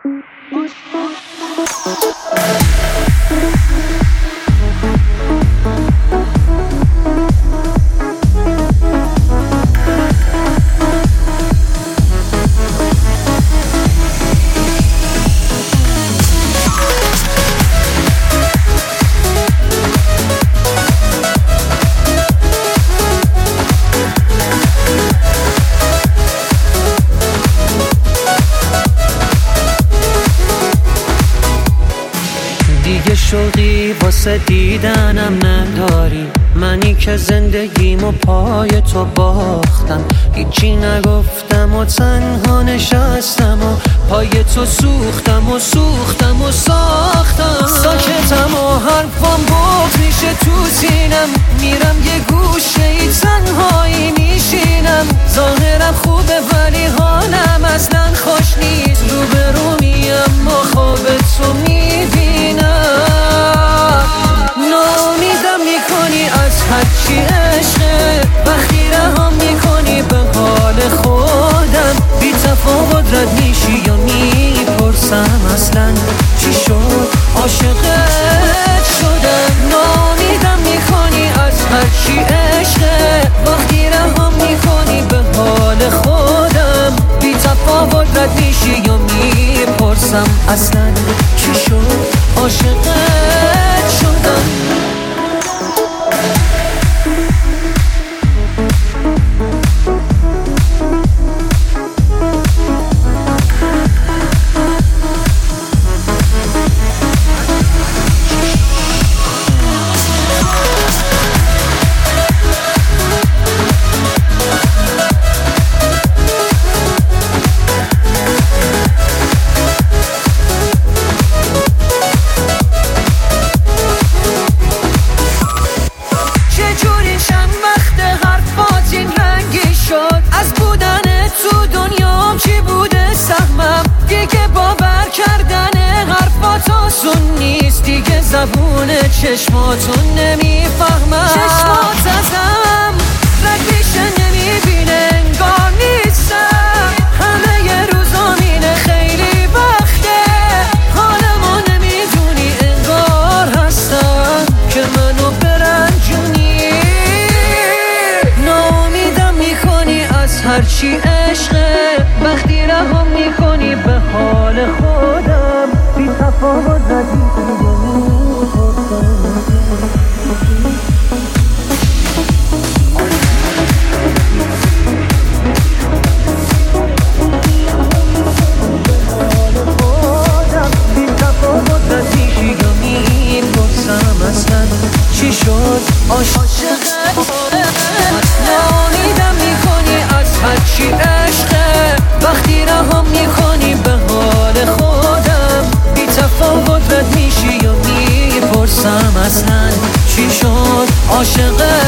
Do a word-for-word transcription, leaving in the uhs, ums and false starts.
دیگه شوقی واسه دیدنم نداری، منی که زندگیمو پای تو باختم، هیچی نگفتم و تنها نشستم و پای تو سوختم و سوختم و ساختم. ساکتم و حرفم بغض میشه تو سینم، میرم یه گوشه ای تنهایی میشینم. ظاهرم خوبه ولی حالم اصلا خوش نیست، رو به رو میم و خواب تو میبینم. ناامیدم میکنی از هرچی عشقه، وقتی رهم میکنی به حال خودم. بی تفاوت رد میشی یا میپرسم اصلا چی شد عاشقت شدم. ناامیدم میکنی از هرچی عشقه، وقتی رهم میکنی به حال خودم. بی تفاوت رد میشی یا میپرسم اصلا چی شد عاشقت شدم. زبون چشماتون نمیفهمم، چشمات ازم رد میشه نمیبینه، انگار نیستم. همه ی روزا مینه خیلی وقته، حالمو نمیدونی انگار هستم که منو برنجونی. ناامیدم میکنی از هرچی عشقه، وقتی رهم میکنی به حال خودم. بی تفاوت ردی چی شد عاشقت. ناامیدم میکنی از هرچی عشقه، وقتی رهم میکنی به حال خودم. بی تفاوت رد میشی یا میپرسم اصلا چی شد عاشقت.